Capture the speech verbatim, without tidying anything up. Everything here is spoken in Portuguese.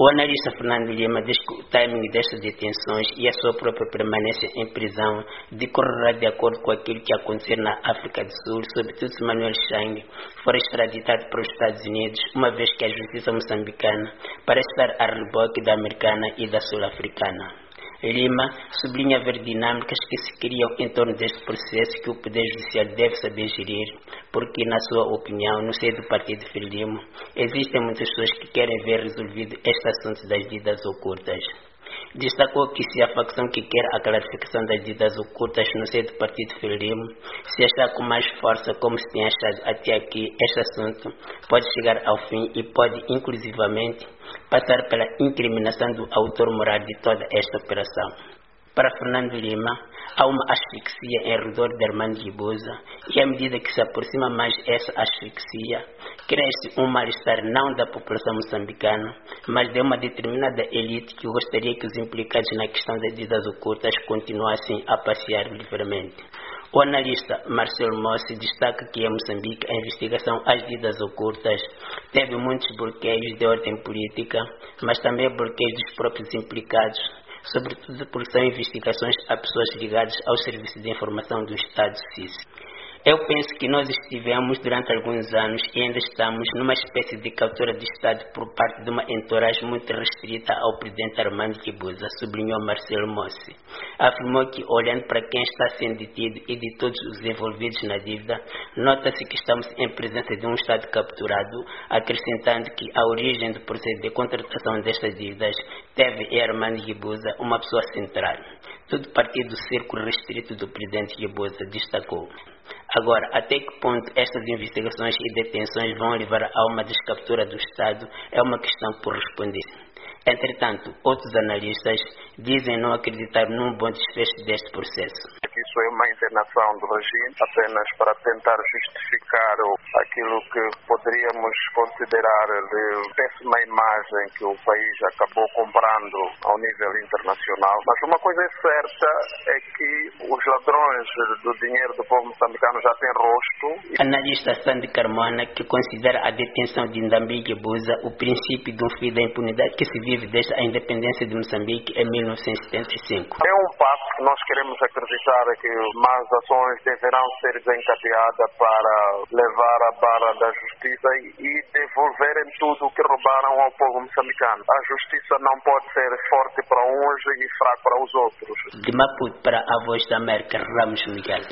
O analista Fernando Lima diz que o timing destas detenções e a sua própria permanência em prisão decorrerá de acordo com aquilo que aconteceu na África do Sul, sobretudo se Manuel Chang for extraditado para os Estados Unidos, uma vez que a justiça moçambicana parece estar a reboque da americana e da sul-africana. Lima sublinha haver dinâmicas que se criam em torno deste processo que o Poder Judicial deve saber gerir, porque, na sua opinião, no seio do Partido Frelimo, existem muitas pessoas que querem ver resolvido este assunto das dívidas ocultas. Destacou que se a facção que quer a clarificação das dívidas ocultas no seio do Partido Frelimo se achar com mais força como se tem achado até aqui, este assunto pode chegar ao fim e pode, inclusivamente, passar pela incriminação do autor moral de toda esta operação. Para Fernando Lima, há uma asfixia em redor de Armando Guebuza e, à medida que se aproxima mais essa asfixia, cresce um mal-estar não da população moçambicana, mas de uma determinada elite que gostaria que os implicados na questão das dívidas ocultas continuassem a passear livremente. O analista Marcelo Mossi destaca que em Moçambique a investigação às dívidas ocultas teve muitos bloqueios de ordem política, mas também bloqueios dos próprios implicados, sobretudo porque são investigações a pessoas ligadas aos serviços de informação do Estado S I S. Eu penso que nós estivemos durante alguns anos e ainda estamos numa espécie de captura de Estado por parte de uma entourage muito restrita ao presidente Armando Guebuza, sublinhou Marcelo Mossi. Afirmou que, olhando para quem está sendo detido e de todos os envolvidos na dívida, nota-se que estamos em presença de um Estado capturado, acrescentando que a origem do processo de contratação destas dívidas teve em Armando Guebuza uma pessoa central. Tudo partiu do círculo restrito do presidente Guebuza, destacou. Agora, até que ponto estas investigações e detenções vão levar a uma descaptura do Estado é uma questão por responder. Entretanto, outros analistas dizem não acreditar num bom desfecho deste processo. Isso é uma internação do regime apenas para tentar justificar aquilo que poderíamos considerar de péssima imagem que o país acabou comprando ao nível internacional. Mas uma coisa é certa é que os ladrões do dinheiro do povo moçambicano já têm rosto. Analista Sandy Carmona, que considera a detenção de Ndambi Guebuza o princípio de um fim da impunidade que se vive desde a independência de Moçambique em mil novecentos e setenta e cinco. É um passo que nós queremos acreditar que mais ações deverão ser desencadeadas para levar a barra da justiça e devolverem tudo o que roubaram ao povo moçambicano. A justiça não pode ser forte para uns e fraca para os outros. De Maputo para a Voz da América, Ramos Miguel.